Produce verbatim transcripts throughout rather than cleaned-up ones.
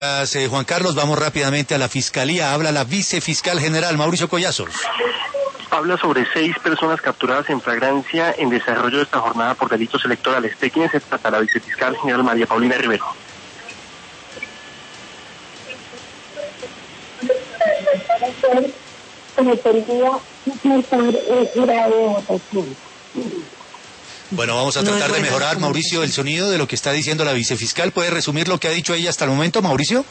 Eh, Juan Carlos, vamos rápidamente a la Fiscalía. Habla la vicefiscal general, Mauricio Collazos. Habla sobre seis personas capturadas en flagrancia en desarrollo de esta jornada por delitos electorales. ¿De quién se trata la vicefiscal general María Paulina Rivero? Bueno, vamos a tratar de mejorar, Mauricio, el sonido de lo que está diciendo la vicefiscal. ¿Puede resumir lo que ha dicho ella hasta el momento, Mauricio?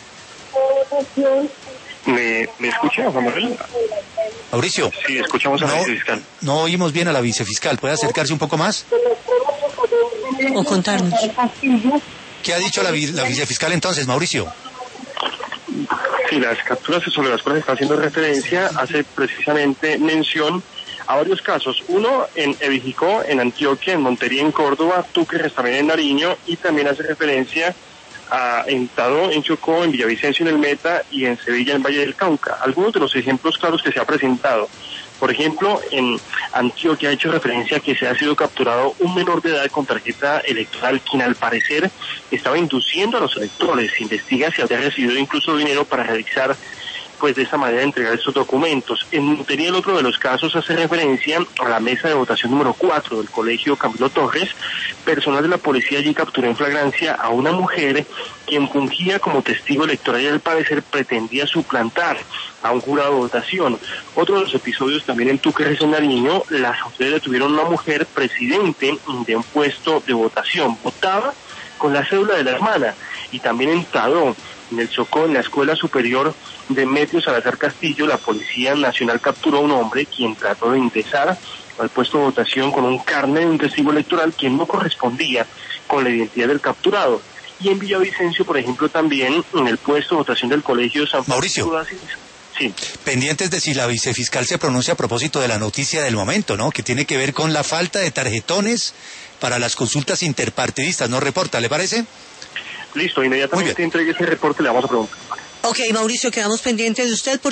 ¿Me, me escucha, Juan Manuel? Mauricio. Sí, escuchamos a la no, vicefiscal. No oímos bien a la vicefiscal. ¿Puede acercarse un poco más? O contarnos. ¿Qué ha dicho la, la vicefiscal entonces, Mauricio? Sí, las capturas sobre las cuales está haciendo referencia hace precisamente mención a varios casos. Uno en Ebijicó, en Antioquia, en Montería, en Córdoba, Túquerres también en Nariño, y también hace referencia a en Tadó, en Chocó, en Villavicencio, en el Meta, y en Sevilla, en Valle del Cauca. Algunos de los ejemplos claros que se ha presentado. Por ejemplo, en Antioquia ha hecho referencia a que se ha sido capturado un menor de edad con tarjeta electoral, quien al parecer estaba induciendo a los electores. Se investiga si había recibido incluso dinero para realizar, pues de esa manera, entregar estos documentos. En Montería, el otro de los casos hace referencia a la mesa de votación número cuatro del colegio Camilo Torres. Personal de la policía allí capturó en flagrancia a una mujer quien fungía como testigo electoral y al parecer pretendía suplantar a un jurado de votación. Otro de los episodios también en Túquerres, en Nariño, las autoridades detuvieron a una mujer presidente de un puesto de votación. Votaba con la cédula de la hermana. Y también en Tadó, en el Chocó, en la Escuela Superior Demetrio Salazar Castillo, la Policía Nacional capturó a un hombre quien trató de ingresar al puesto de votación con un carnet de un testigo electoral quien no correspondía con la identidad del capturado. Y en Villavicencio, por ejemplo, también en el puesto de votación del Colegio San Mauricio. Francisco. Sí. Pendientes de si la vicefiscal se pronuncia a propósito de la noticia del momento, ¿no? Que tiene que ver con la falta de tarjetones para las consultas interpartidistas. ¿No reporta, le parece? Listo, inmediatamente entregue ese reporte, le vamos a preguntar. Ok, Mauricio, quedamos pendientes de usted.